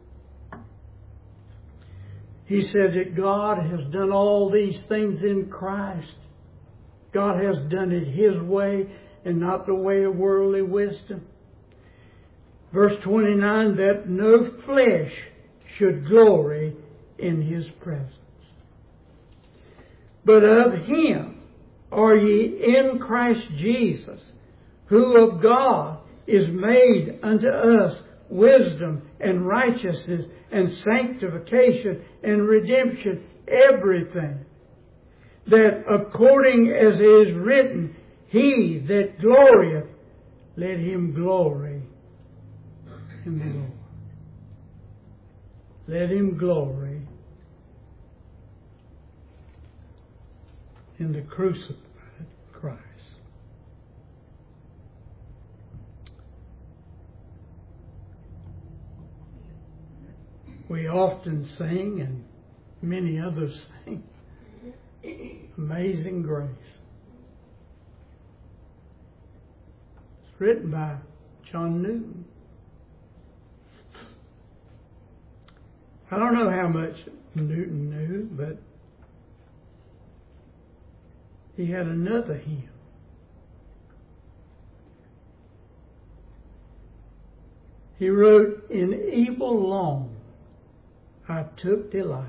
he said that God has done all these things in Christ. God has done it His way and not the way of worldly wisdom. Verse twenty-nine, that no flesh should glory in His presence. But of Him are ye in Christ Jesus, who of God is made unto us wisdom and righteousness and sanctification and redemption, everything. That according as it is written, He that glorieth, let him glory in the Lord. Let him glory in the crucified Christ. we often sing, and many others sing, Amazing Grace. It's written by John Newton. I don't know how much Newton knew, but he had another hymn. He wrote, "In evil long I took delight,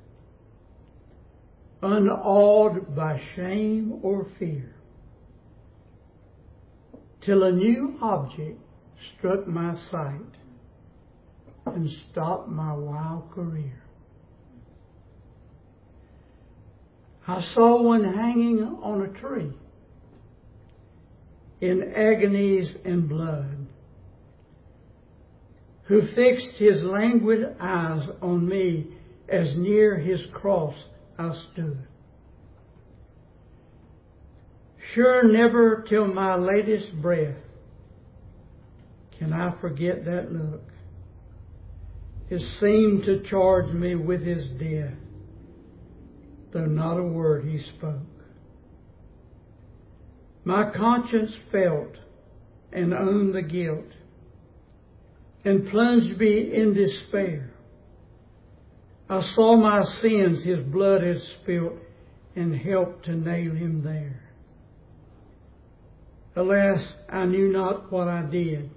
unawed by shame or fear, till a new object struck my sight and stopped my wild career. I saw one hanging on a tree in agonies and blood, who fixed his languid eyes on me as near his cross I stood. Sure, never till my latest breath can I forget that look. It seemed to charge me with his death, though not a word he spoke. My conscience felt and owned the guilt, and plunged me in despair. I saw my sins his blood had spilt, and helped to nail him there. Alas, I knew not what I did,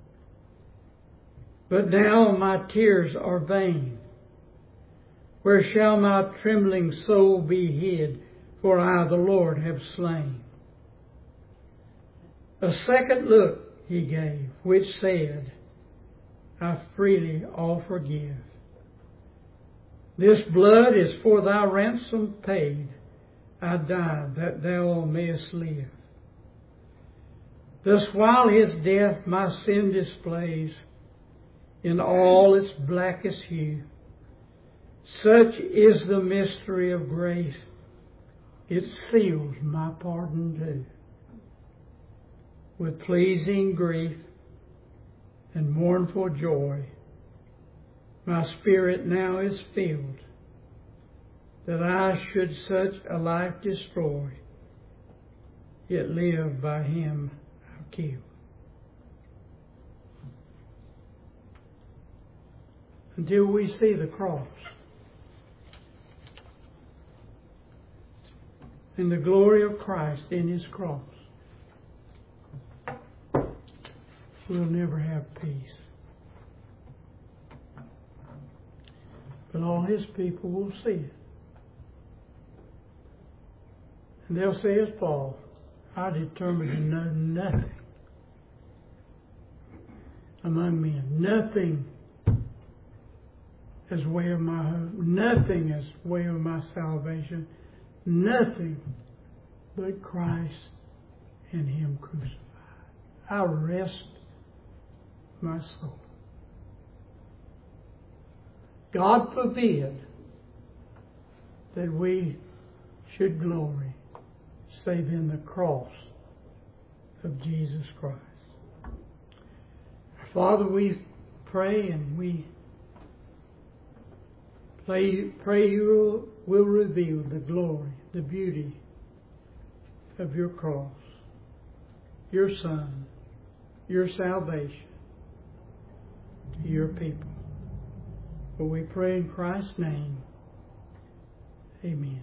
but now my tears are vain. Where shall my trembling soul be hid? For I the Lord have slain." A second look he gave, which said, "I freely all forgive. This blood is for thy ransom paid. I died that thou mayest live." Thus while his death my sin displays in all its blackest hue, such is the mystery of grace, it seals my pardon too. With pleasing grief and mournful joy, my spirit now is filled, that I should such a life destroy, yet live by him I've killed. Until we see the cross and the glory of Christ in his cross, we'll never have peace. But all his people will see it. And they'll say as Paul, "I determined to know nothing among men, nothing as way of my hope, nothing as way of my salvation, nothing but Christ and him crucified. I rest my soul." God forbid that we should glory save in the cross of Jesus Christ. Father, we pray and we pray, pray you will reveal the glory, the beauty of your cross, your Son, your salvation to your people. For we pray in Christ's name. Amen.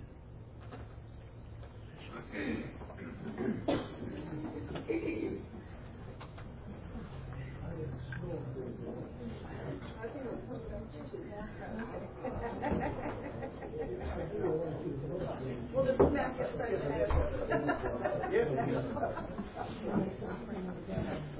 Well, the snack is